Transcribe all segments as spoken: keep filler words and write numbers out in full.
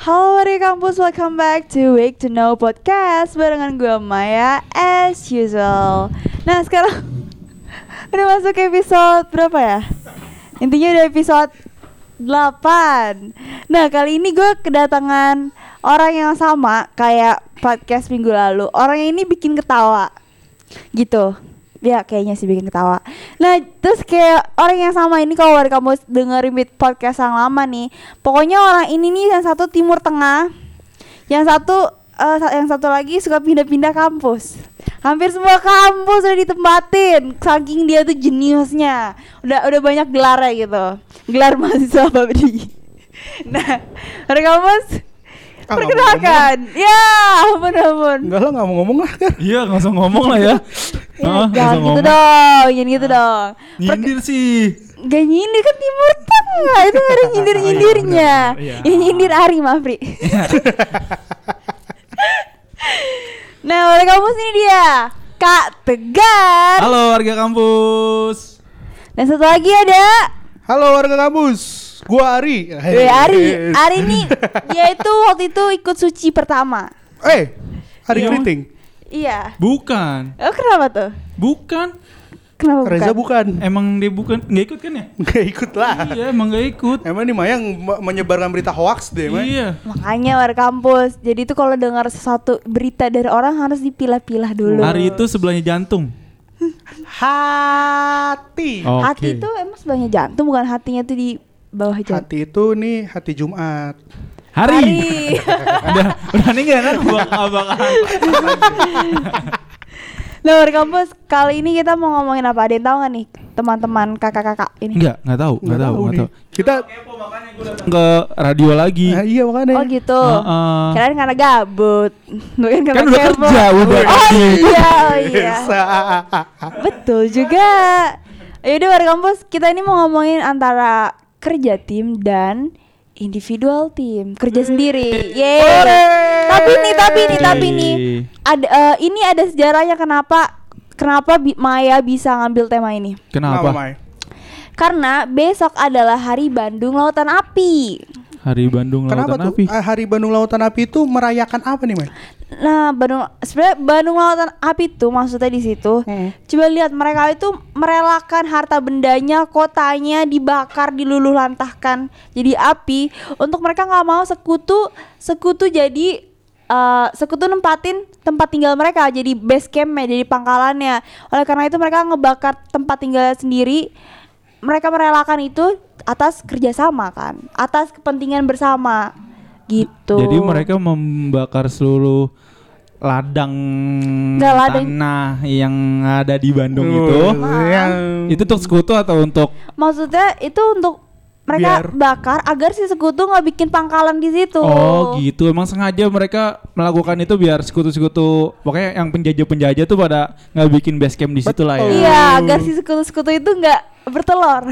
Halo dari kampus, welcome back to Wake to Know Podcast barengan gue Maya as usual. Nah sekarang udah masuk episode berapa ya? Intinya udah episode delapan. Nah kali ini gue kedatangan orang yang sama kayak podcast minggu lalu. Orang yang ini bikin ketawa gitu. Ya kayaknya sih bikin ketawa. Nah terus kayak orang yang sama ini kalau dari kamu dengerin podcast yang lama nih, pokoknya orang ini nih yang satu timur tengah, yang satu uh, yang satu lagi suka pindah-pindah kampus. Hampir semua kampus udah ditempatin, saking dia tuh jeniusnya. Udah udah banyak gelarnya gitu, gelar mahasiswa Babdi. Nah dari kampus ah, perkenalkan, ya ampun-ampun. Enggak lah, nggak mau ngomong lah kan? Iya, nggak usah ngomong lah ya. Ya, ah, jangan gitu dong, jangan gitu dong. Nyindir sih. Gak nyindir kan timur tengah, itu gak ada nyindir-nyindirnya. Oh, iya, Ini nyindir Ari, Mafri. Nah, oleh kampus ini dia, Kak Tegar. Halo warga kampus. Dan satu lagi ada Halo warga kampus, gua Ari. Weh, Ari. Ari nih, dia itu waktu itu ikut suci pertama. Eh, Ari Iya. Kriting. Iya. Bukan. Oh, kenapa tuh? Bukan. Kenapa Reza bukan? bukan. Emang dia bukan nggak ikut kan ya? Nggak ikut lah. Iya, emang nggak ikut. Emang nih Maya yang me- menyebarkan berita hoax deh, Maya. Iya. Makanya warga kampus. Jadi itu kalau dengar sesuatu berita dari orang harus dipilah-pilah dulu. Hari itu sebelahnya jantung. Hati. Oke. Hati itu emang sebelahnya jantung, bukan hatinya tuh di bawah jantung. Hati itu nih hati Jumat. Hari. Hari. udah udah nih gak enak bakal-bakalan. Nah, warga kampus, kali ini kita mau ngomongin apa? Ada yang tahu nggak nih teman-teman kakak-kakak ini? Enggak, enggak tahu, enggak tahu, enggak nih. tahu. Kita Ke radio lagi. nah, iya makanya. Oh gitu. Heeh. Kirain karena gabut. Bukan karena Kan udah kepo. kerja, udah. Oh iya, oh iya. Biasa. Betul juga. Yaudah warga kampus, kita ini mau ngomongin antara kerja tim dan individual tim, kerja sendiri. Yeay. Tapi nih, tapi nih, tapi nih. Ada uh, ini ada sejarahnya kenapa kenapa Bi- Maya bisa ngambil tema ini. Kenapa? Maya? Karena besok adalah Hari Bandung Lautan Api. Hari Bandung Kenapa Lautan tuh? Api. Ah, Hari Bandung Lautan Api itu merayakan apa nih, Maya? Nah, Bandung sebenarnya Bandung Lautan Api itu maksudnya di situ. Hmm. Coba lihat mereka itu merelakan harta bendanya, kotanya dibakar, diluluh lantahkan jadi api untuk mereka nggak mau sekutu sekutu jadi uh, sekutu nempatin tempat tinggal mereka jadi base campnya, jadi pangkalannya. Oleh karena itu mereka ngebakar tempat tinggal sendiri. Mereka merelakan itu atas kerjasama kan, atas kepentingan bersama gitu. Jadi mereka membakar seluruh ladang Nggak, ladang- tanah yang ada di Bandung Oh, itu. yang Itu untuk sekutu atau untuk Maksudnya itu untuk mereka Biar- bakar agar si sekutu nggak bikin pangkalan di situ. Oh gitu, emang sengaja mereka melakukan itu biar sekutu-sekutu, pokoknya yang penjajah-penjajah tuh pada nggak bikin base camp di situ lah ya. Iya, agar si sekutu-sekutu itu nggak bertelur.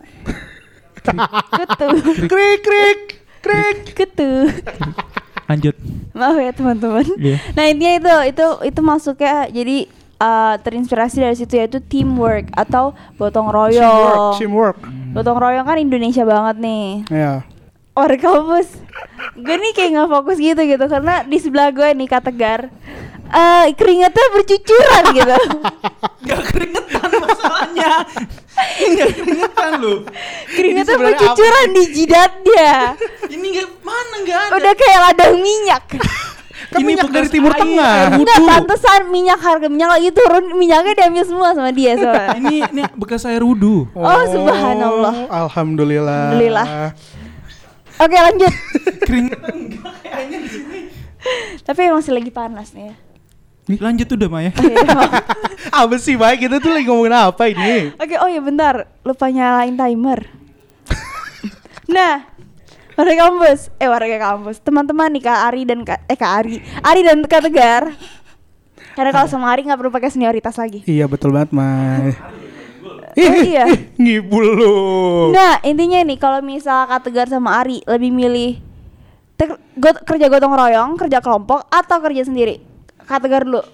Ketu, krik krik krik. ketu. Lanjut. Maaf ya teman-teman. Iya. Nah intinya itu itu itu masuknya jadi uh, terinspirasi dari situ yaitu teamwork atau gotong Teamwork, royong. teamwork. Gotong royong kan Indonesia banget nih. Ya. Orang kampus, gue nih kayak nggak fokus gitu gitu karena di sebelah gue nih Kak Tegar, uh, keringetnya bercucuran gitu. Gak keringetan masalahnya. Gak keringetan lu. Keringetnya sebenarnya bercucuran di jidatnya. Ini gak mana gak ada. Udah kayak ladang minyak. Kan Ini minyak bekas dari Timur air, Tengah. air wudhu. Enggak, pantesan minyak harga minyak lagi turun, minyaknya diambil semua sama dia soalnya. Ini ini bekas air wudhu. Oh, subhanallah. Alhamdulillah. Alhamdulillah. Oke lanjut. Keringetan enggak kayaknya di sini. Tapi masih lagi panas nih ya. Lanjut udah Maya. Oke, maaf. Apa sih, Maya? Kita tuh lagi ngomongin apa ini? Oke, oh ya bentar, lupa nyalain timer. Nah, warga kampus, eh warga kampus, teman-teman nih Kak Ari dan Kak, eh Kak Ari, Ari dan Kak Tegar. Karena kalau sama Ari nggak perlu pakai senioritas lagi. Iya betul banget, Maya. Oh, iya. Ngibul lu. Nah intinya nih kalau misal Kak Tegar sama Ari lebih milih te- got- kerja gotong royong, kerja kelompok atau kerja sendiri? Kak Tegar dulu.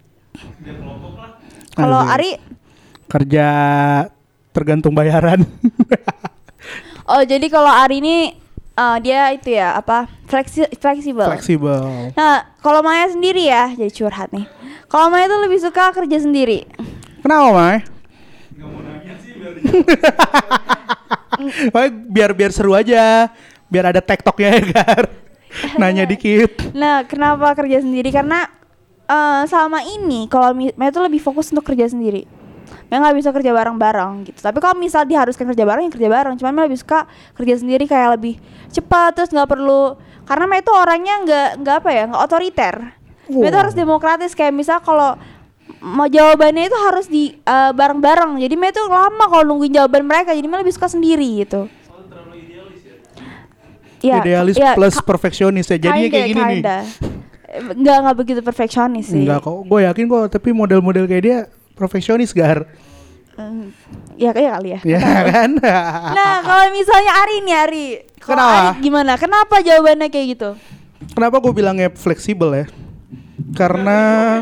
Kalau Aduh. Ari Kerja tergantung bayaran. Oh jadi kalau Ari ini uh, dia itu ya apa fleksi fleksibel. Fleksibel. Nah, kalau Maya sendiri ya, jadi curhat nih. Kalau Maya tuh lebih suka kerja sendiri. Kenapa, Mai? Gak mau nanya sih biar biar biar seru aja, biar ada tektoknya ya kan. Nanya dikit. Nah, kenapa kerja sendiri? Karena uh, selama ini kalau Maya tuh lebih fokus untuk kerja sendiri. Maya nggak bisa kerja bareng-bareng gitu. Tapi kalau misal diharuskan kerja bareng, ya kerja bareng. Cuman Maya lebih suka kerja sendiri kayak lebih cepat, terus nggak perlu. Karena Maya tuh orangnya nggak nggak apa ya, nggak otoriter. Wow. Maya tuh harus demokratis. Kayak misal kalau mau jawabannya itu harus di uh, bareng-bareng. Jadi Maya tuh lama kalau nungguin jawaban mereka. Jadi Maya lebih suka sendiri gitu. Oh, terlalu idealis ya? Ya, idealis ya, plus ka- perfeksionis ya. Jadinya kayak gini kinda. nih. Enggak enggak begitu perfeksionis sih. Enggak kok. Gue yakin kok. Tapi model-model kayak dia profesionis Gar. Uh, ya kayak kali ya. Ya kan. Nah kalau misalnya Ari nih Ari. Kalau Ari gimana? Kenapa jawabannya kayak gitu? Kenapa gue bilangnya fleksibel ya? Karena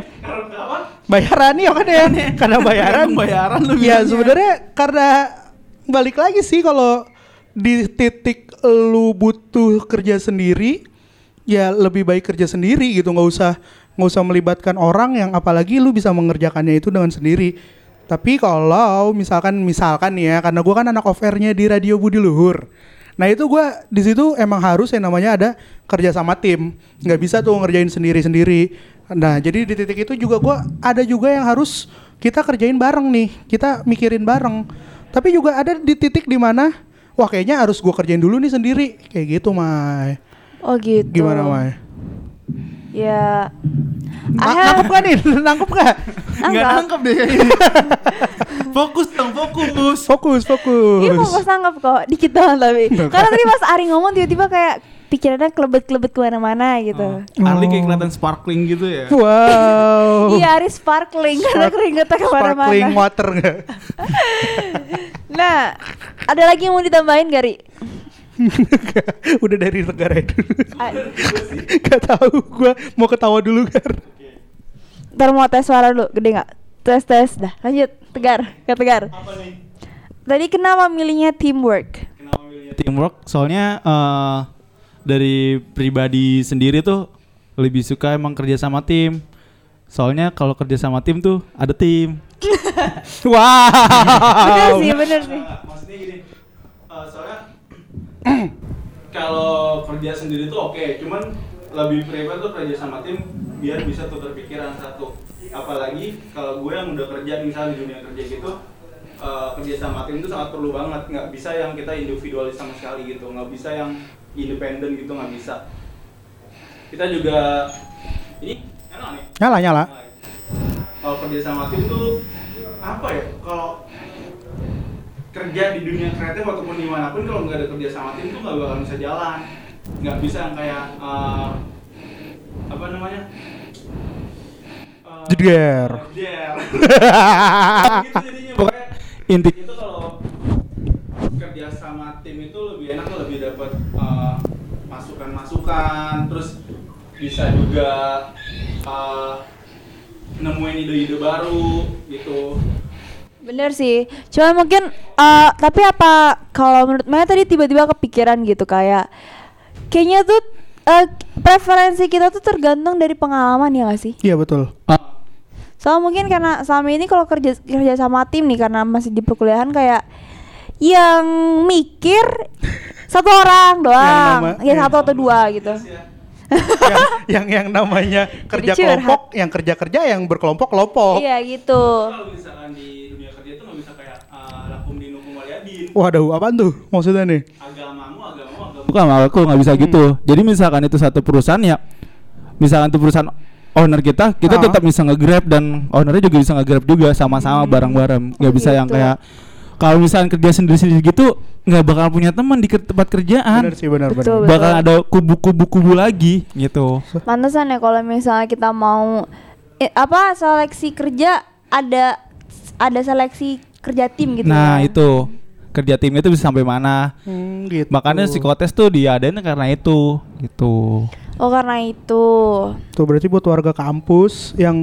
bayaran ya kan ya. Karena bayaran. bayaran lu ya sebenarnya karena balik lagi sih kalau di titik lu butuh kerja sendiri, ya lebih baik kerja sendiri gitu, nggak usah nggak usah melibatkan orang yang apalagi lu bisa mengerjakannya itu dengan sendiri. Tapi kalau misalkan misalkan ya, karena gue kan anak off-air-nya di Radio Budi Luhur. Nah itu gue di situ emang harus yang namanya ada kerja sama tim, nggak bisa tuh ngerjain sendiri-sendiri. Nah jadi di titik itu juga gue ada juga yang harus kita kerjain bareng nih, kita mikirin bareng. Tapi juga ada di titik di mana, wah kayaknya harus gue kerjain dulu nih sendiri, kayak gitu Mai. Oh gitu. Gimana Mai? Ya. Nah, nangkep gak nih? Nangkep gak? Nggak nangkep deh. Fokus dong, fokus. Fokus, fokus. Iya fokus nangkep kok, dikit doang tapi. Karena tadi pas Ari ngomong tiba-tiba kayak pikirannya kelebet-kelebet kemana-mana gitu. Oh. Ari kayak kelihatan sparkling gitu ya. Wow. Iya Ari sparkling karena keringetnya kemana-mana. Sparkling water gak? Nah, ada lagi yang mau ditambahin gak Ri? Udah dari negara itu. Gak tahu, gue mau ketawa dulu kan. Ntar mau tes suara dulu, gede gak? Tes tes, dah lanjut. Tegar, gak tegar. Apa nih? Tadi kenapa milihnya teamwork? Kenapa milihnya teamwork? Soalnya uh, dari pribadi sendiri tuh lebih suka emang kerja sama tim. Soalnya kalau kerja sama tim tuh ada tim. Wow. Bener sih, bener sih. Nah, maksudnya gini, uh, soalnya kalau kerja sendiri tuh oke, okay, cuman lebih prefer tuh kerja sama tim biar bisa tukar pikiran satu. Apalagi kalau gue yang udah kerja misalnya di dunia kerja gitu, uh, kerja sama tim itu sangat perlu banget. Nggak bisa yang kita individualis sama sekali gitu, nggak bisa yang independen gitu, nggak bisa. Kita juga ini nyala nih. Nyala nyala. Kalau kerja sama tim tuh apa ya? Kalau kerja di dunia kreatif ataupun dimanapun kalau nggak ada kerja sama tim tuh nggak bakal bisa jalan, nggak bisa yang kayak uh, apa namanya uh, jeder jeder gitu jadinya. Pokoknya intinya itu kalau kerja sama tim itu lebih enak tuh, lebih dapat uh, masukan-masukan, terus bisa juga uh, nemuin ide-ide baru gitu. Bener sih, cuma mungkin uh, tapi apa kalau menurut Maya tadi tiba-tiba kepikiran gitu kayak kayaknya tuh uh, preferensi kita tuh tergantung dari pengalaman ya nggak sih? Iya betul. Ah. Soalnya mungkin karena selama ini kalau kerja kerja sama tim nih karena masih di perkuliahan kayak yang mikir satu orang doang, nama, ya ya satu atau dua gitu. yang, yang yang namanya kerja kelompok, yang kerja kerja yang berkelompok kelompok. Iya gitu. Kalau misalkan di dunia kerja itu nggak bisa kayak uh, lakum dinukum waliadin. Waduh, apaan tuh maksudnya nih? Agamamu, agamamu, agamamu. Bukan, aku nggak bisa hmm. gitu. Jadi misalkan itu satu perusahaan ya, misalkan itu perusahaan owner kita, kita uh-huh. tetap bisa nge-grab dan ownernya juga bisa nge-grab juga sama-sama hmm. bareng-bareng. Nggak bisa gitu. Yang kayak kalau misalkan kerja sendiri-sendiri gitu nggak bakal punya teman di tempat kerjaan. Benar sih, benar betul, benar. Bakal betul. Ada kubu-kubu-kubu lagi gitu. Pantesan ya kalau misalnya kita mau eh, apa seleksi kerja ada ada seleksi kerja tim gitu. Nah, ya. itu. Kerja timnya itu bisa sampai mana. Hmm, gitu. Makanya psikotes tuh diadain karena itu gitu. Oh, karena itu. Tuh berarti buat warga kampus yang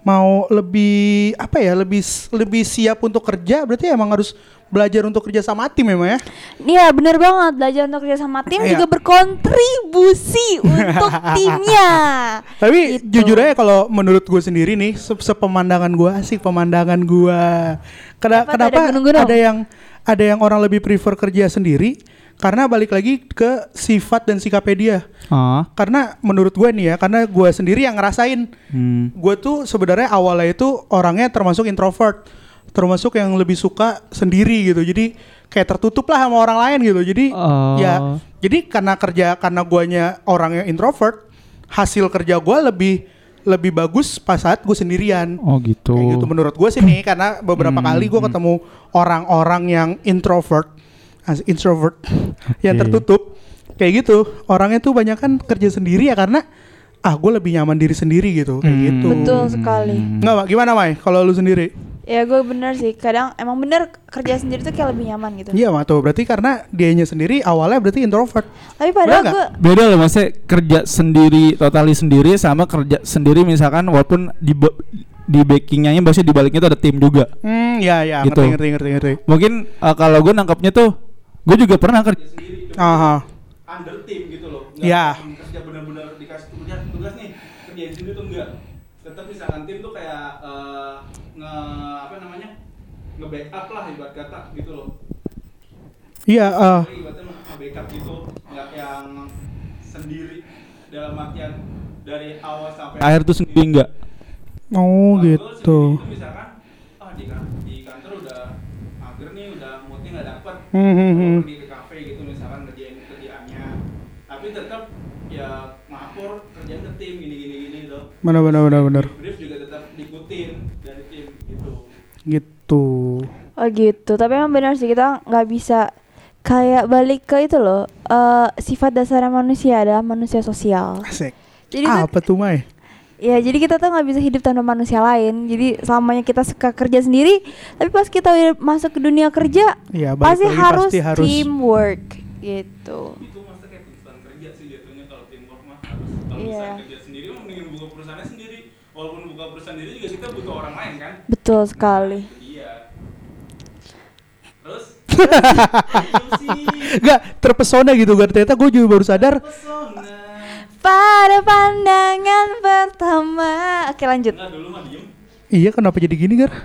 mau lebih apa ya lebih lebih siap untuk kerja berarti emang harus belajar untuk kerja sama tim memang ya. Iya benar banget, belajar untuk kerja sama tim Iya. juga berkontribusi untuk timnya. Tapi Gitu. jujur aja kalau menurut gue sendiri nih se- sepemandangan gue asik pemandangan gue. Kena- Apa tuh, kenapa ada gunung-gunung? ada yang ada yang orang lebih prefer kerja sendiri karena balik lagi ke sifat dan sikapnya dia. Ah. Karena menurut gue nih ya, karena gue sendiri yang ngerasain. Hmm. Gue tuh sebenarnya awalnya itu orangnya termasuk introvert, termasuk yang lebih suka sendiri gitu. Jadi kayak tertutup lah sama orang lain gitu. Jadi Oh. ya, jadi karena kerja karena guanya orang yang introvert, hasil kerja gue lebih lebih bagus pas saat gue sendirian. Oh gitu. Kayak gitu menurut gue sih nih, karena beberapa Hmm, kali gue hmm. ketemu orang-orang yang introvert, as introvert, yang tertutup, kayak gitu. Orangnya tuh banyak kan kerja sendiri ya karena ah gue lebih nyaman diri sendiri gitu, kayak Hmm. gitu. Betul sekali. Nggak, Mak? Gimana Mai? Kalau lu sendiri? Ya gue bener sih, kadang emang bener kerja sendiri tuh kayak lebih nyaman gitu. Iya, Mak, tuh berarti karena dianya sendiri awalnya berarti introvert. Tapi padahal Bener gue Beda loh maksudnya kerja sendiri, totali sendiri sama kerja sendiri misalkan walaupun di ba- di backingnya maksudnya di baliknya tuh ada tim juga. Hmm, ya ya, Gitu. ngerti ngerti ngerti ngerti. Mungkin uh, kalau gue nangkapnya tuh gue juga pernah kerja sendiri cuma Aha. under tim gitu loh. Ya. Yang kerja benar-benar dikasih tugas tugas nih kerjain sendiri tuh enggak. Tetap misalkan tim tuh kayak eh, nge apa namanya nge-backup lah ibarat kata gitu loh. Iya, eh, Jadi ibaratnya nge-backup gitu, nggak yang sendiri dalam artian dari awal sampai akhir tuh sendiri enggak. oh Kalau gitu. gua sendiri itu misalkan ah di, kan- di kantor udah mager nih, udah moodnya nggak dapet, Hmm, hmm, kalau hmm. pergi ke kafe gitu misalkan ngerjain kerjaannya, tapi tetap ya ngapor kerjaan ke tim gini gini gini gitu. Benar benar benar benar. Brief juga tetap diikutin dari tim gitu. Gitu. oh gitu. Tapi emang benar sih kita nggak bisa kayak balik ke itu loh. eh, sifat dasarnya manusia adalah manusia sosial. Asik. Jadi tuh Apa tuh Mai? ya jadi kita tuh nggak bisa hidup tanpa manusia lain. Jadi selamanya kita suka kerja sendiri, tapi pas kita udah masuk ke dunia kerja Iya, balik pasti lagi harus, pasti harus teamwork gitu. Itu maksudnya kayak tuntutan kerja sih jatuhnya kalau teamwork mah harus. Kalau Iya. misalnya kerja sendiri mah mendingin buka perusahaannya sendiri. Walaupun buka perusahaan sendiri juga kita butuh orang lain kan. Betul sekali. Iya. Terus? Itu sih Gak terpesona gitu kan, ternyata gue juga baru sadar. pesona. Pada pandangan pertama. Oke lanjut. Enggak dulu mah diem. Iya, kenapa jadi gini Gar?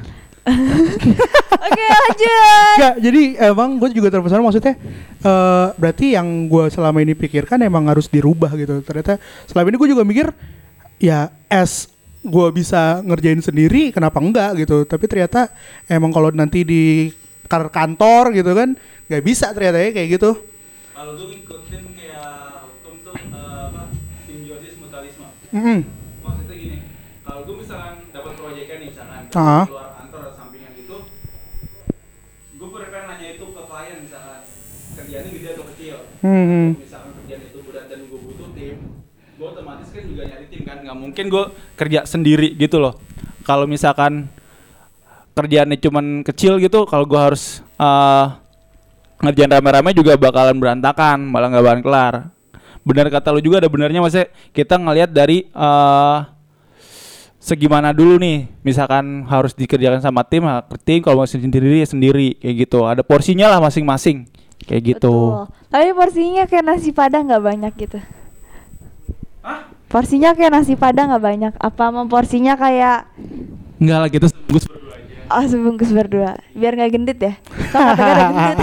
Oke lanjut. Gak, jadi emang gue juga terpesona, maksudnya eh berarti yang gue selama ini pikirkan emang harus dirubah gitu. Ternyata selama ini gue juga mikir ya as gue bisa ngerjain sendiri kenapa enggak gitu. Tapi ternyata emang kalau nanti di kar- kantor gitu kan nggak bisa ternyata ya kayak gitu. Kalau gue ngikutin kayak hukum tuh eh, apa? Simbiosis mutualisme. Mm-mm. Maksudnya gini, kalau gue misalkan dapat proyeknya nih misalkan Ah. di luar kantor atau sampingan gitu, gue pernah nanya itu ke klien misalkan kerjaannya gede atau kecil. Hmm. Misalkan kerjaan itu berat dan gue butuh tim, gue otomatis kan juga nyari tim kan. Nggak mungkin gue kerja sendiri gitu loh. Kalau misalkan kerjaannya cuman kecil gitu, kalau gue harus uh, ngerjain rame-rame juga bakalan berantakan, malah nggak bakalan kelar. Benar kata lu juga ada benernya, maksudnya kita ngelihat dari uh, segimana dulu nih, misalkan harus dikerjakan sama tim, ha, tim kalau masih sendiri ya sendiri kayak gitu. Ada porsinya lah masing-masing kayak gitu. Betul. Tapi porsinya kayak nasi padang nggak banyak gitu. Hah? Porsinya kayak nasi padang nggak banyak. Apa mau porsinya kayak Enggak lah kita sebungkus Berdua aja. oh sebungkus berdua biar nggak gendut ya. Soalnya kata ada gendut.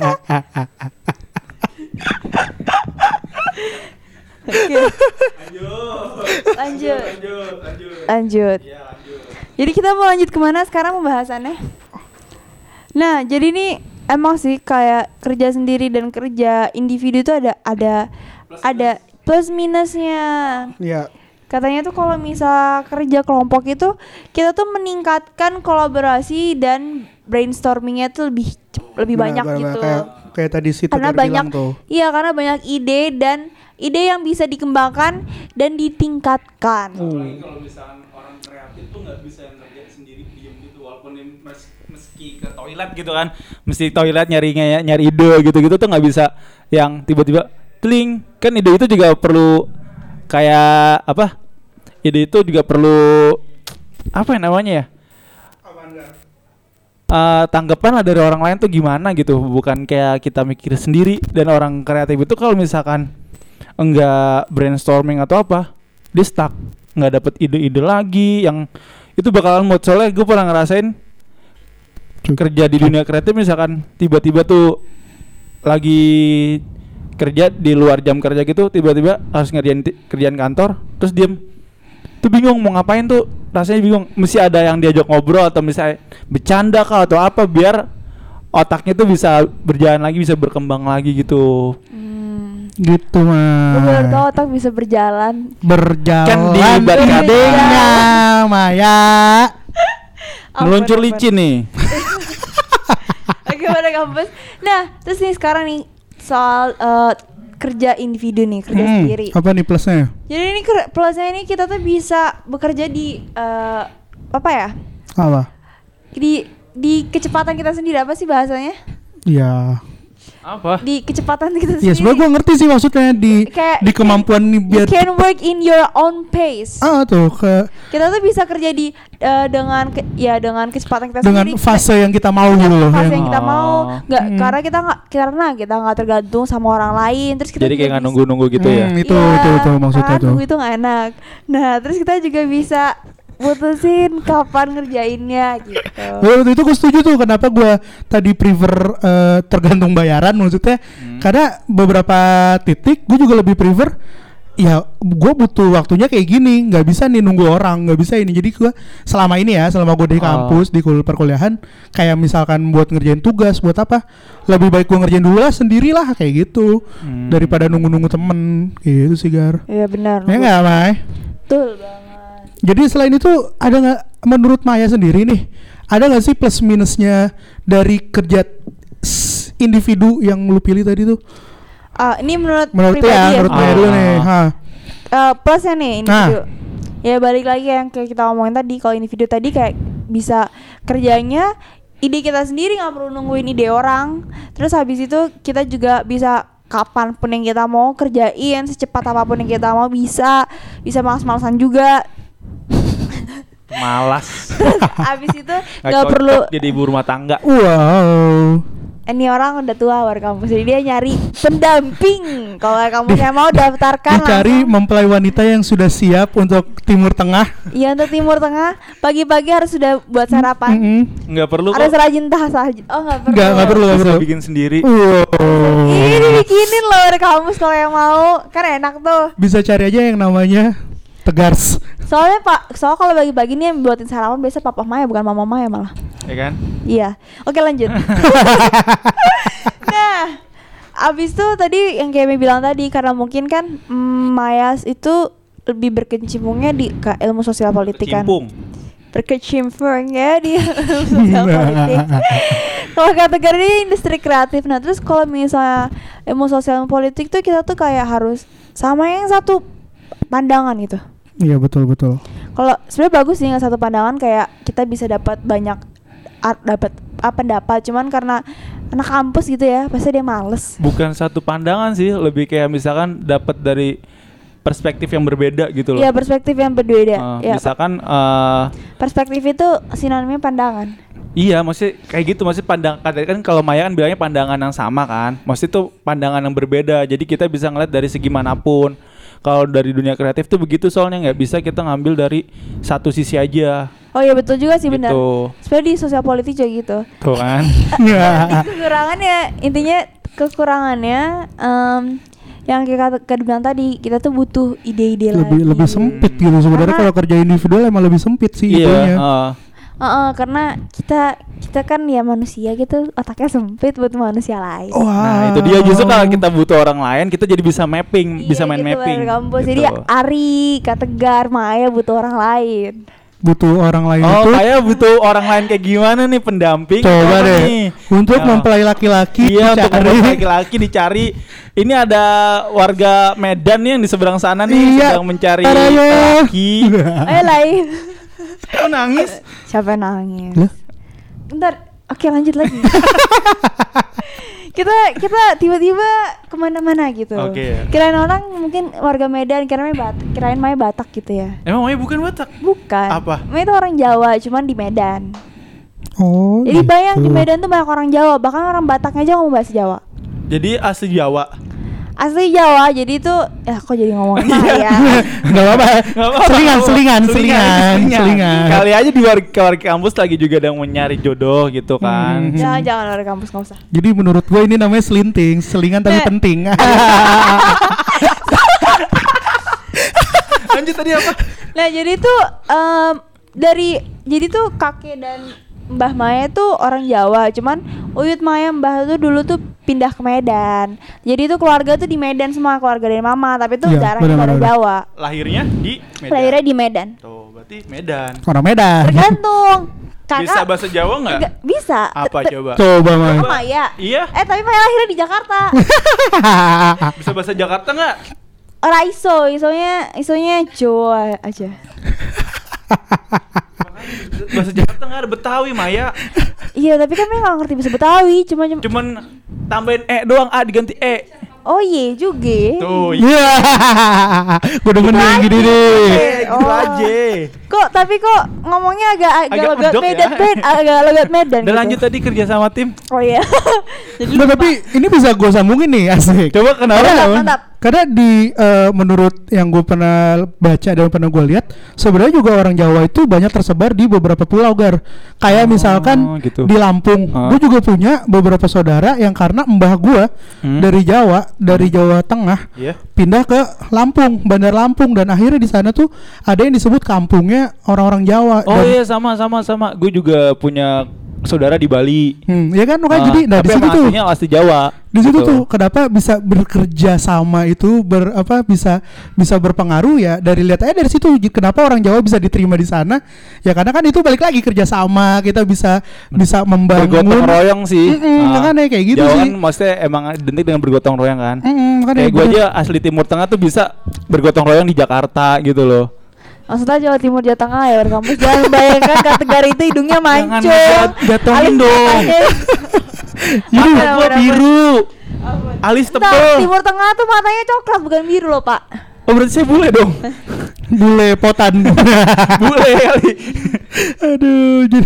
Oke Lanjut. Lanjut. Lanjut. Lanjut. lanjut. Iya lanjut. Jadi kita mau lanjut kemana sekarang pembahasannya? Nah, jadi ini emang sih kayak kerja sendiri dan kerja individu itu ada ada Plus ada plus minusnya. Ya. Katanya tuh kalau misal kerja kelompok itu kita tuh meningkatkan kolaborasi dan brainstormingnya tuh lebih cep- lebih banyak Benar, benar, gitu. Kayak, kayak tadi si Karena Tegar banyak bilang tuh. iya karena banyak ide dan ide yang bisa dikembangkan dan ditingkatkan. Apalagi kalau misalkan orang kreatif tuh nggak bisa yang kerja sendiri diem gitu, walaupun dia mes- meski ke toilet gitu kan, mesti toilet nyari nyari ide gitu-gitu tuh nggak bisa yang tiba-tiba tling. Kan ide itu juga perlu kayak apa? Ide itu juga perlu apa yang namanya ya? Uh, tanggapan lah dari orang lain tuh gimana gitu, bukan kayak kita mikir sendiri. Dan orang kreatif itu kalau misalkan enggak brainstorming atau apa, dia stuck, nggak dapet ide-ide lagi yang itu bakalan mood. Soalnya gue pernah ngerasain kerja di dunia kreatif, misalkan tiba-tiba tuh lagi kerja di luar jam kerja gitu, tiba-tiba harus ngerjain t- kerjaan kantor, terus diem, tuh bingung mau ngapain tuh, rasanya bingung, mesti ada yang diajak ngobrol atau misalnya bercanda kah atau apa biar otaknya tuh bisa berjalan lagi, bisa berkembang lagi gitu. Hmm. Gitu mah. Gue baru tau otak bisa berjalan. Berjalan Kan dilibatkan adiknya Maya. Meluncur licin nih. Oke, pada kampus. Nah, terus nih sekarang nih soal uh, kerja individu nih, kerja Hmm, sendiri. apa nih plusnya? Jadi ini ker- plusnya ini kita tuh bisa bekerja di uh, apa ya? Apa? Di di kecepatan kita sendiri, apa sih bahasanya? Ya. Apa? Di kecepatan kita Ya sendiri. sebenarnya gue ngerti sih maksudnya di Kayak di kemampuan nih biar you can work in your own pace. ah tuh ke Kita tuh bisa kerja di uh, dengan ke, ya dengan kecepatan kita dengan sendiri. fase yang kita mau gitu loh. Fase yang- yang kita mau, nggak Hmm. karena kita nggak karena kita nggak tergantung sama orang lain. Terus kita Jadi juga kayak nggak bisa- nunggu-nunggu gitu ya. Hmm, itu Iya, itu itu maksudnya kan, tuh. nunggu itu nggak enak. Nah, terus kita juga bisa putusin kapan ngerjainnya gitu. Waktu itu gue setuju tuh kenapa gue tadi prefer eh, tergantung bayaran, maksudnya Hmm. karena beberapa titik gue juga lebih prefer ya gue butuh waktunya kayak gini, nggak bisa nih nunggu orang, nggak bisa ini. Jadi gue selama ini ya selama gue di Oh. kampus di kul perkuliahan kayak misalkan buat ngerjain tugas buat apa lebih baik gue ngerjain dulu lah sendirilah kayak gitu Hmm. daripada nunggu-nunggu temen kayak gitu sih Gar. Iya benar. Ya nggak Mai? Betul banget. Jadi selain itu ada nggak menurut Maya sendiri nih ada nggak sih plus minusnya dari kerja s- individu yang lu pilih tadi tuh? Ah, ini menurut, Menurut pribadi ya, ya. menurut Maya Ah. dulu nih. Ha. Eh, plusnya nih individu. Ah. Ya balik lagi yang kayak kita omongin tadi, kalau individu tadi kayak bisa kerjanya ide kita sendiri, nggak perlu nungguin ide orang. Terus habis itu kita juga bisa kapan pun yang kita mau kerjain, secepat apapun yang kita mau, bisa bisa malas-malasan juga. Malas. Habis itu Nggak nggak cocok perlu, jadi ibu rumah tangga. Wow. ini orang udah tua war kampus, jadi dia nyari pendamping. Kalau kampusnya mau daftarkan Dicari langsung. mempelai wanita yang sudah siap untuk Timur Tengah. Iya, untuk Timur Tengah pagi-pagi harus sudah buat sarapan. Mm-mm. Nggak perlu Harus kok. rajin tas rajin. Oh, nggak perlu. Nggak nggak perlu nggak Bisa perlu. bikin sendiri. Wow. Ini dibikinin loh dari kampus kalau yang mau. Kan enak tuh. Bisa cari aja yang namanya Tegars. Soalnya Pak, soalnya kalau bagi-bagi nih yang buatin sarapan biasa Papa Maya bukan Mama Maya malah. Ya kan? Iya. Oke, lanjut. Nah, abis itu tadi yang Kemi bilang tadi, karena mungkin kan mm, Maya itu lebih berkecimpungnya di ke ilmu sosial politik kan. Cimpung. Berkecimpung ya di ilmu sosial politik. Kalau kata Gar ini industri kreatif. Nah, terus kalau misalnya ilmu sosial politik tuh kita tuh kayak harus sama yang satu pandangan gitu. Iya betul betul. Kalau sebenarnya bagus sih nggak satu pandangan, kayak kita bisa dapat banyak art, dapat apa pendapat. Cuman karena anak kampus gitu ya, pasti dia males. Bukan satu pandangan sih, lebih kayak misalkan dapat dari perspektif yang berbeda gitu loh. Iya, perspektif yang berbeda. Uh, Ya, misalkan uh, perspektif itu sinonimnya pandangan. iya, maksudnya kayak gitu, maksudnya pandang kan kalau Maya kan bilangnya pandangan yang sama kan. Maksudnya itu pandangan yang berbeda. Jadi kita bisa ngeliat dari segi manapun. Kalau dari dunia kreatif tuh begitu, soalnya nggak bisa kita ngambil dari satu sisi aja. Oh iya betul juga sih, benar. Gitu. Sebenarnya di sosial politik juga gitu. Tuh kan. Kekurangannya, intinya kekurangannya em, yang kita kata bilang tadi, kita tuh butuh ide-ide Lebih lagi. lebih sempit gitu sebenarnya. Karena- Kalau kerja individual emang lebih sempit sih Iya. itunya. uh, Heeh, karena kita kita kan ya manusia gitu, otaknya sempit buat manusia lain. Wow. Nah itu dia, justru kalau kita butuh orang lain, kita jadi bisa mapping, Iya, bisa main gitu, mapping. baru kampus. Gitu. Jadi Ari, Kak Tegar, Maya butuh orang lain. Butuh orang lain Oh, itu. kayak butuh orang lain kayak gimana nih, pendamping? Coba apa deh. nih? Untuk Ya. mempelai laki-laki. Iya, untuk dicari. mempelai laki-laki dicari. Ini ada warga Medan nih yang di seberang sana nih, Iya. sedang mencari Caranya. laki. Ayo lain. Kok nangis? Siapa yang nangis? Lah? Bentar, oke lanjut lagi. kita kita tiba-tiba kemana-mana gitu. Oke. Kirain orang mungkin warga Medan, kirain Bat, kirain Maya Batak gitu ya. Emang Maya bukan Batak? Bukan. Apa? Maya itu orang Jawa, cuman di Medan. Oh. Jadi bayang gitu. di Medan tuh banyak orang Jawa, bahkan orang Bataknya aja ngomong bahasa Jawa. Jadi asli Jawa. Asli Jawa, jadi itu ya kok jadi ngomongin Maya. Enggak apa-apa. Selingan, selingan, selingan, selingan. Kali aja di warga, warga kampus lagi juga ada yang mencari jodoh gitu kan. Hmm. Jangan jangan orang kampus nggak usah. Jadi menurut gue ini namanya selinting, selingan tapi Nah. penting. Lanjut tadi apa? Nah jadi tuh em, dari jadi tuh kakek dan Mbah Maya tuh orang Jawa, cuman Uyut Maya Mbah tuh dulu tuh pindah ke Medan. Jadi tuh keluarga tuh di Medan semua, keluarga dari mama, tapi tuh Iya, darahnya benar, pada benar. Jawa. Lahirnya di Medan. Lahirnya di Medan. Tuh, berarti Medan. Orang Medan. Tergantung. Bisa Kakak bahasa Jawa nggak? Enggak, bisa. Apa Te- te- coba? Coba Maya. Kakak Maya. Iya. Eh tapi Maya lahirnya di Jakarta. Bisa bahasa Jakarta nggak? Orang iso, isonya isonya Jawa aja. Bahasa Jakarta nggak ada Betawi, Maya. Iya, tapi kan Maya nggak ngerti bahasa Betawi, cuma cuma Cuman tambahin e doang, a diganti e. oh iya juga. Tuh, Iya. Gue demen nih gini deh. Eh, gitu Oh. aja. Kok tapi kok ngomongnya agak agak Agak logat medok Medan, ya. Med, agak logat Medan. Udah gitu. lanjut tadi kerja sama tim. Oh iya. Jadi Nah, lupa. tapi ini bisa gue sambungin nih, asik. Coba kenapa? Mantap, Karena, mantap. karena di eh, menurut yang gue pernah baca dan pernah gue lihat, sebenarnya juga orang Jawa itu banyak tersebar di beberapa pulau, Gar. Kayak Oh, misalkan gitu. di Lampung, Ah. gue juga punya beberapa saudara yang karena mbah gue Hmm. dari Jawa, dari Jawa Tengah, Iya. pindah ke Lampung, Bandar Lampung, dan akhirnya di sana tuh ada yang disebut kampungnya orang-orang Jawa. Oh Dan- iya, sama sama sama. Gue juga punya saudara di Bali. Hmm, ya kan, makanya Ah, jadi, nah di tapi situ emang tuh. aslinya asli Jawa. Di situ Gitu. tuh kenapa bisa bekerja sama itu ber apa bisa bisa berpengaruh ya, dari lihat aja dari situ j- kenapa orang Jawa bisa diterima di sana ya, karena kan itu balik lagi kerja sama, kita bisa bisa membangun bergotong royong sih. Mm-mm, makanya kayak gitu Jawa sih. kan maksudnya emang identik dengan bergotong royong kan. Mm-mm, makanya Kayak gue bener. aja asli Timur Tengah tuh bisa bergotong royong di Jakarta gitu loh. Maksudnya Jawa Timur Jawa Tengah ya berkampus. Jangan bayangkan kategori itu hidungnya mancung. jat- jatuhin Alis dong. matanya- Biru, Apa, gua apa, biru. Alis Bentar, tebel. Timur Tengah tuh matanya coklat bukan biru loh Pak. Oh berarti saya bule dong. bule potan. Bule kali. Aduh, jadi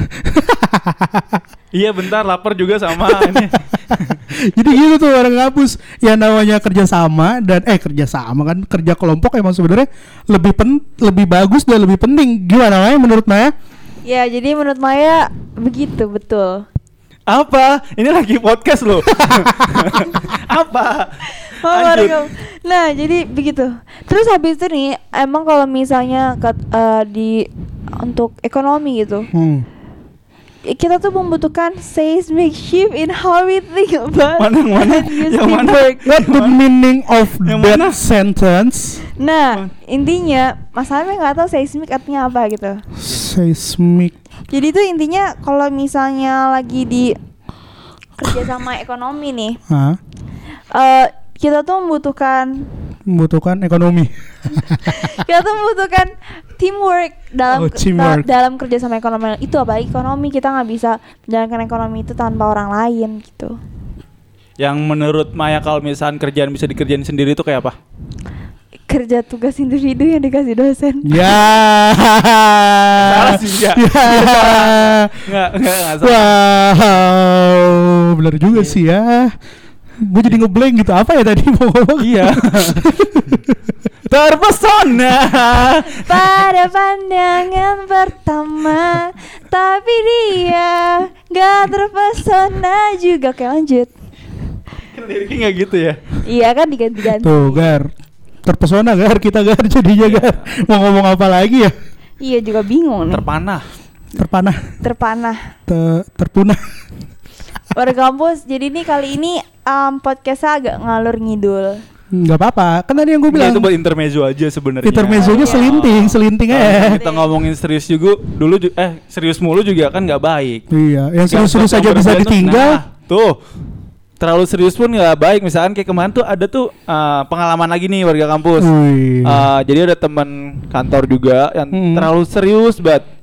Iya bentar, lapar juga sama ini. jadi gitu tuh orang kampus yang namanya kerja sama dan eh kerja sama kan, kerja kelompok emang sebenarnya lebih pen lebih bagus dan lebih penting. Gimana Maya menurut Maya? Ya jadi menurut Maya begitu betul. Apa? Ini lagi podcast loh. Apa? Oh, Lanjut. baru- nah jadi begitu. Terus habis itu nih emang kalau misalnya ke, eh, di untuk ekonomi gitu, Hmm. kita tuh membutuhkan seismic shift in how we think about Mana yang mana? and use Yang mana? teamwork. What the meaning of Yang that mana? sentence? Nah intinya masalahnya nggak tahu seismic artinya apa gitu. Seismic. Jadi tuh intinya kalau misalnya lagi di kerjasama ekonomi nih, Hah? eh kita tuh membutuhkan Membutuhkan ekonomi. kita tuh membutuhkan teamwork dalam Oh, teamwork. da- dalam kerjasama ekonomi itu, apalagi ekonomi kita nggak bisa menjalankan ekonomi itu tanpa orang lain gitu. Yang menurut Maya kalau misalkan kerjaan bisa dikerjain sendiri itu kayak apa? Kerja tugas individu yang dikasih dosen. Ya. Salah sih, ya. Ya. Enggak, enggak, enggak salah. Wow, benar juga sih ya. Gue jadi ngeblank gitu, apa ya tadi mau ngomong? Iya. Terpesona. Pada pandangan pertama, tapi dia gak terpesona juga. Oke lanjut. Kan liriknya nggak gitu ya? Iya kan diganti-ganti. Tuh, Gar. Terpesona Gar, kita Gar jadinya Gar. Mau ngomong apa lagi ya? Iya juga bingung nih. Terpanah. Terpanah, Terpanah. te- terpunah. Warga kampus. Jadi nih kali ini um, podcastnya agak ngalur ngidul. Enggak apa-apa. Kan tadi yang gue Bilang bilang. itu buat intermezzo aja sebenarnya. Intermezzonya Iya. selinting, selinting Kalau aja. kita ngomongin serius juga dulu ju- eh serius mulu juga kan nggak baik. Iya, yang Nggak serius-serius sesuatu aja yang bisa berbeda tuh, ditinggal. nah, tuh terlalu serius pun nggak baik. Misalkan kayak kemarin tuh ada tuh uh, pengalaman lagi nih warga kampus. Wih. Uh, jadi ada teman kantor juga yang Hmm. terlalu serius banget.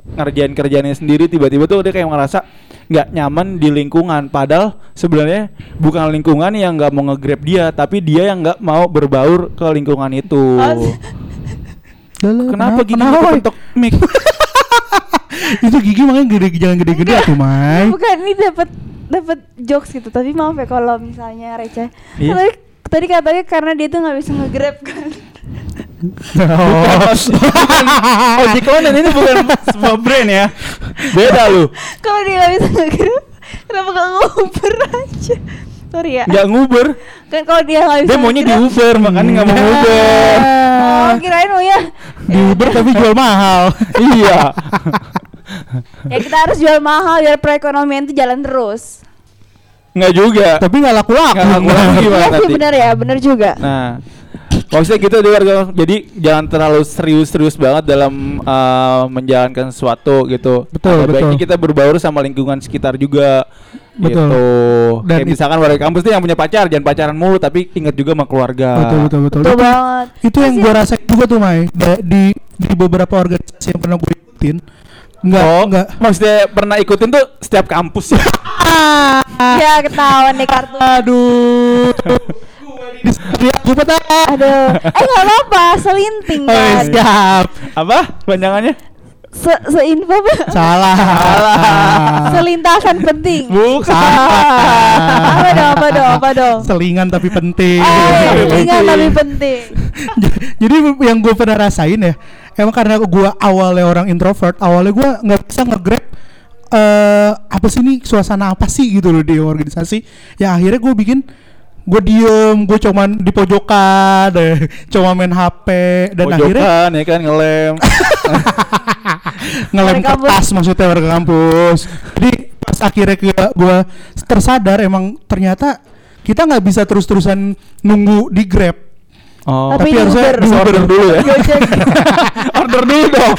ngerjain kerjaannya sendiri, tiba-tiba tuh dia kayak ngerasa nggak nyaman di lingkungan, padahal sebenarnya bukan lingkungan yang nggak mau nge-grab dia, tapi dia yang nggak mau berbaur ke lingkungan itu. Oh. Kenapa gigi kenapa, Mai? kepentok mic? Itu gigi makanya gede, jangan gede-gede tuh, Mai. Bukan, ini dapat dapat jokes gitu, tapi maaf ya kalau misalnya receh. Iya. Tadi, tadi katanya karena dia tuh nggak bisa nge-grab kan. Oh. Bukan ojek online, ini bukan sebuah brand ya. Beda lu. Kalau dia nggak bisa nge-grab, kenapa nggak nguber aja? Sorry ya. Nggak nguber. Kan kalau dia nggak bisa Dia maunya di nge-grab- Uber, makanya nggak mau Uber. Oh, kirain mau ya. Di Uber tapi jual mahal. Iya. Ya kita harus jual mahal biar perekonomian itu jalan terus. Nggak juga. Tapi nggak laku-laku. Nggak laku-laku. Gimana Iya sih nanti? benar ya, benar juga. Nah, maksudnya gitu deh warga. Jadi jangan terlalu serius-serius banget dalam uh, menjalankan sesuatu gitu. Betul, Ada baiknya betul. kita berbaur sama lingkungan sekitar juga. Betul. Gitu. Dan Kayak it- misalkan warga kampus tuh yang punya pacar, jangan pacaran mulu, tapi ingat juga sama keluarga. Betul betul betul. Betul Itu- banget. Itu yang Masih- gue rasain juga tuh, Mai. Da- Di di beberapa organisasi yang pernah gue ikutin, enggak Oh, enggak. maksudnya pernah ikutin tuh setiap kampus ya? Ya ketahuan nih kartu. Aduh. Dia aku peta. Aduh. Eh nggak apa-apa, selinting Oh, kan. siap. Apa panjangannya? Se seinfo apa? Salah. Selintasan penting. Bukan. Apa dong, apa dong, apa dong? Selingan tapi penting. Eh, ingat tapi penting. Jadi yang gue pernah rasain ya, emang karena gue awalnya orang introvert, awalnya gue nggak bisa nge-grab eh apa sih ini suasana apa sih gitu loh di organisasi. Ya akhirnya gue bikin, gue diem, gue cuman di pojokan, eh, cuma main H P dan akhirnya Pojokan ya kan ngelem. ngelem Warga kampus. kertas maksudnya warga kampus. Jadi pas akhirnya gue tersadar emang ternyata kita nggak bisa terus-terusan nunggu di Grab. Oh, Tapi tapi di harusnya Uber. di Uber order dulu ya. Gojek. Order dulu dong.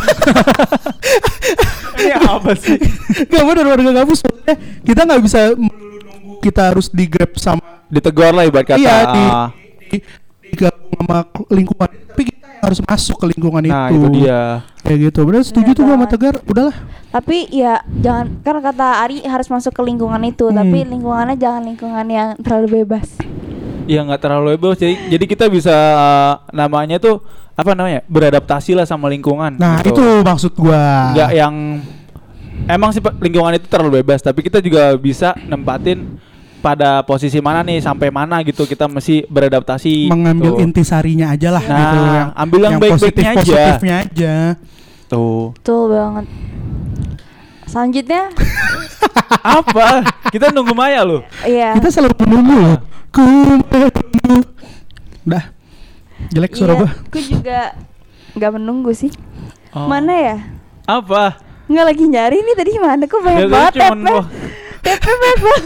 Ini apa sih? Gak bener warga kampus maksudnya kita nggak bisa melulu nunggu kita harus di Grab sama Ditegur lah ibarat kata. iya di, Ah, di, digabung sama lingkungan, tapi kita yang harus masuk ke lingkungan nah itu. itu dia. Kayak gitu. Bener setuju Bener tuh gua sama banget. Tegar. Udahlah. Tapi ya jangan, kan kata Ari harus masuk ke lingkungan itu, Hmm. tapi lingkungannya jangan lingkungan yang terlalu bebas. Ya nggak terlalu bebas. Jadi jadi kita bisa uh, namanya tuh apa namanya? Beradaptasi lah sama lingkungan. Nah, gitu. itu maksud gua. Nggak yang emang sih Pak, lingkungan itu terlalu bebas, tapi kita juga bisa nempatin pada posisi mana nih, sampai mana gitu kita mesti beradaptasi. mengambil tuh. intisarinya aja lah Nah, gitu yang ambil yang baik-baiknya aja. positifnya aja. Tuh. Betul banget. Selanjutnya, Apa? Kita nunggu Maya loh. iya. Kita selalu menunggu loh. Ku menunggu. Udah. Jelek suara Iya, gua. Aku juga nggak menunggu sih. Oh. Mana ya? Apa? Nggak lagi nyari nih tadi mana? Kok banyak Ya, tadi banget cuman T P. wah. T P banyak banget.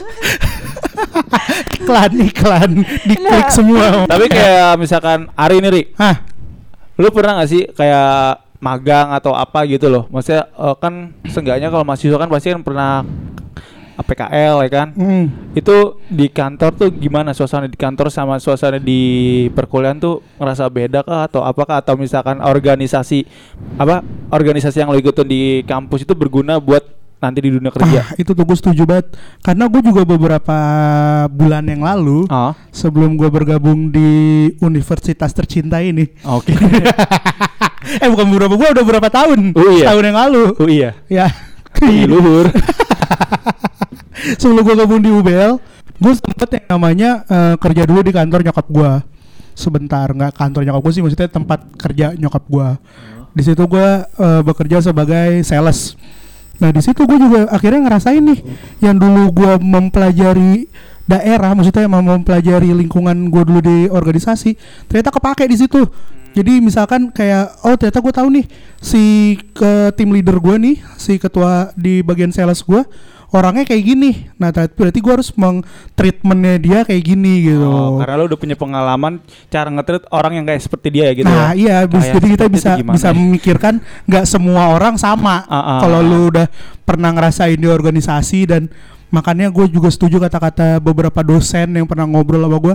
Iklan iklan diklik Nah. semua. Tapi kayak misalkan Ari nih Ri, Hah, lu pernah gak sih kayak magang atau apa gitu loh? Maksudnya eh, kan seenggaknya kalau mahasiswa kan pasti kan pernah P K L ya kan? hmm. Itu di kantor tuh gimana suasana di kantor sama suasana di perkuliahan tuh ngerasa beda kah atau apakah, atau misalkan organisasi apa organisasi yang lo ikutin di kampus itu berguna buat nanti di dunia kerja? Ah, itu tuh gue setuju banget. Karena gue juga beberapa bulan yang lalu Ah, sebelum gue bergabung di universitas tercinta ini. oke. eh bukan beberapa, gue udah berapa tahun? Oh, iya. Tahun yang lalu. Oh iya. Ya. Di luhur. Sebelum gue gabung di U B L, gue sempet yang namanya eh, kerja dulu di kantor nyokap gue. Sebentar, nggak kantor nyokap gue sih, maksudnya tempat kerja nyokap gue. Di situ gue eh, bekerja sebagai sales. Nah di situ gue juga akhirnya ngerasain nih, yang dulu gue mempelajari daerah, maksudnya emang mempelajari lingkungan gue dulu di organisasi, ternyata kepake di situ. Jadi misalkan kayak, oh ternyata gue tahu nih si ke tim leader gue nih, si ketua di bagian sales gue orangnya kayak gini. Nah berarti gue harus meng-treatmentnya dia kayak gini gitu. Oh, karena lo udah punya pengalaman cara nge-treat orang yang kayak seperti dia ya gitu. Nah ya? iya, bis- Kayak jadi kita seperti bisa itu gimana bisa ya? memikirkan nggak semua orang sama. Ah, ah, Kalau ah. lu udah pernah ngerasain di organisasi, dan makanya gue juga setuju kata-kata beberapa dosen yang pernah ngobrol sama gue.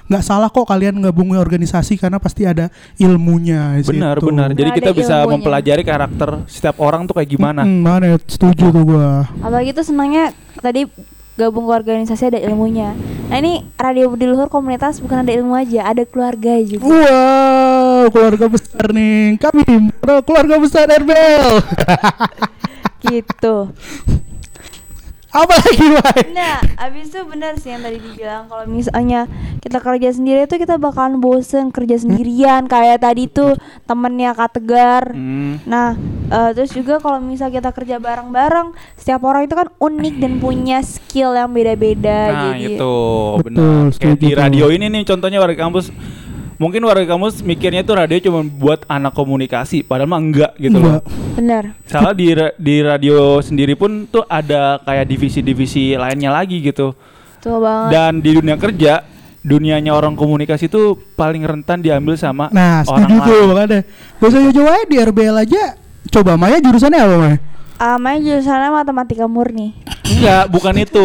nggak salah kok kalian gabung organisasi karena pasti ada ilmunya di Benar, situ. benar. Jadi Ada kita bisa ilmunya. mempelajari karakter setiap orang tuh kayak gimana. Mm, mana setuju tuh gua. Apalagi tuh senangnya tadi gabung ke organisasi ada ilmunya. Nah ini Radio Budi Luhur komunitas bukan ada ilmu aja, ada keluarga juga. Wow, keluarga besar nih. Kami keluarga besar R B L. Gitu. Apa lagi, Mai? Nah, abis itu benar sih yang tadi dibilang kalau misalnya kita kerja sendiri tuh kita bakalan bosen kerja sendirian kayak tadi tuh temennya Kak Tegar. Hmm. Nah, eh, terus juga kalau misal kita kerja bareng-bareng, setiap orang itu kan unik dan punya skill yang beda-beda. Nah, jadi itu Betul, benar. Kayak setuju di tuh. radio ini nih contohnya warga kampus. Mungkin warga kampus mikirnya tuh radio cuma buat anak komunikasi, padahal mah enggak gitu Enggak. loh. benar. Salah di ra- di radio sendiri pun tuh ada kayak divisi-divisi lainnya lagi gitu. Tuh banget. Dan di dunia kerja, dunianya orang komunikasi tuh paling rentan diambil sama Nah, orang setuju tuh lain. makanya. Gak usah jauh-jauh aja di R B L aja. Coba Maya jurusannya apa, Maya? Ah, Maya jurusannya matematika murni. Enggak, bukan itu.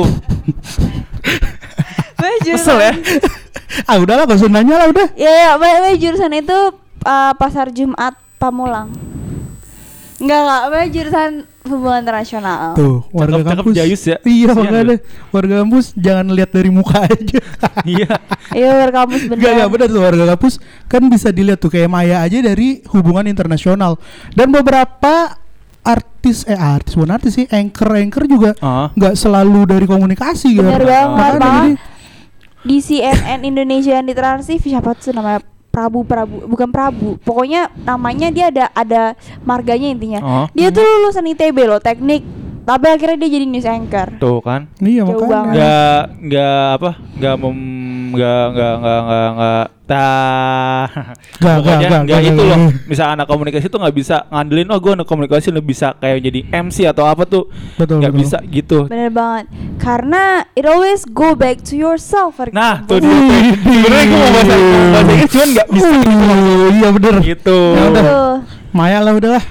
Maya Kesel ya. Ah, udahlah gak usah nanya lah udah. Ya, ya, Maya, Maya jurusan itu uh, pasar Jumat Pamulang. Enggak, enggak, Maya jurusan hubungan internasional. Tuh, warga Cakep-cakep kampus. jayus ya. Iya, Kasihan makanya warga kampus jangan lihat dari muka aja. Iya. Iya, berkampus bener. Enggak, enggak benar tuh warga kampus kan bisa dilihat tuh kayak Maya aja dari hubungan internasional. Dan beberapa artis eh artis bukan artis sih, anchor-anchor juga Ah. nggak selalu dari komunikasi kan. Bener banget, Makanya malah jadi di C N N Indonesia yang di Trans T V siapa tuh namanya Prabu Prabu bukan Prabu, pokoknya namanya dia ada ada marganya intinya. Oh. Dia tuh lulusan I T B loh, teknik, tapi akhirnya dia jadi news anchor. Tuh kan. iya Jauh makanya. banget. Nggak nggak apa? Nggak mem nggak nggak nggak nggak nggak ta. Nggak, Pokoknya nggak, nggak, nggak nggak, itu loh. nggak. Misal anak komunikasi tuh nggak bisa ngandelin. Oh, gue anak komunikasi lebih bisa kayak jadi M C atau apa tuh. Betul, Nggak betul. bisa gitu. Bener banget, karena it always go back to yourself. Fer. Nah, tuh dia. Wih, tuh. Sebenarnya gue mau bahasa bahasa Inggris cuman nggak bisa Uh, iya bener. gitu. Ya udah. Gitu. Maya lah udahlah.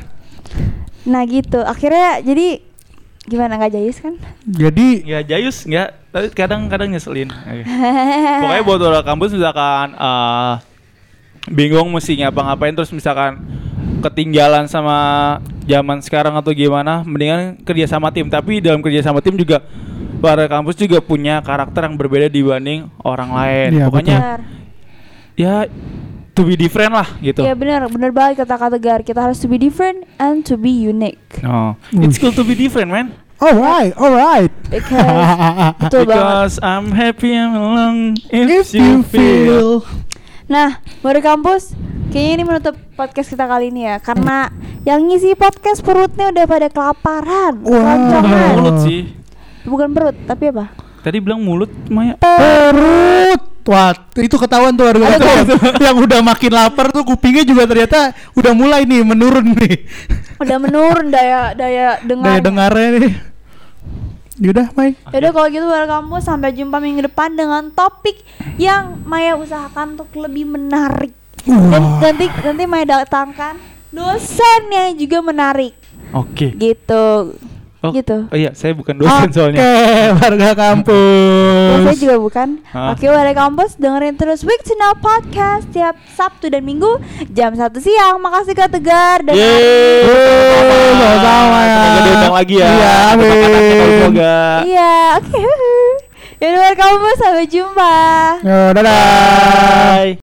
Nah gitu, akhirnya jadi gimana, nggak jayus kan? Jadi Ya jayus nggak, tapi kadang-kadang nyeselin. Oke. Pokoknya buat orang kampus misalkan eh, bingung mesti ngapa-ngapain terus misalkan ketinggalan sama zaman sekarang atau gimana, mendingan kerja sama tim. Tapi dalam kerja sama tim juga para kampus juga punya karakter yang berbeda dibanding orang lain. Iya, Pokoknya Benar. ya to be different lah gitu. Iya benar, benar banget kata Kak Tegar. Kita harus to be different and to be unique. No, it's cool to be different, man. alright, alright. Because betul banget. Because I'm happy I'm alone If you feel Nah, baru kampus, kayaknya ini menutup podcast kita kali ini ya, karena yang ngisi podcast perutnya udah pada kelaparan, Wah. keroncongan. Mulut sih. Bukan perut, tapi apa? Tadi bilang mulut, Maya. perut. Wah, itu ketahuan tuh warga Ada kampus yang, yang udah makin lapar tuh kupingnya juga ternyata udah mulai nih menurun nih. Udah menurun daya daya dengar. Daya dengarnya nih. Yaudah, Mai. Yaudah kalau gitu baru kampus, sampai jumpa minggu depan dengan topik yang Maya usahakan untuk lebih menarik. Dan Wah. nanti nanti Maya datangkan dosen yang juga menarik. Oke. Gitu. Oh, Gitu. oh iya, saya bukan dosen Oke, soalnya. warga Oh, kampus. saya juga bukan. Hah? Oke, warga kampus, dengerin terus Week to Know Podcast tiap Sabtu dan Minggu jam satu siang. Makasih Kak Tegar dan Yeay. Yeay, sama-sama ya. Semoga diundang lagi ya. Iya, amin. Semoga. Iya, oke. Yaudah warga kampus, sampai jumpa. Yo, dadah. Bye.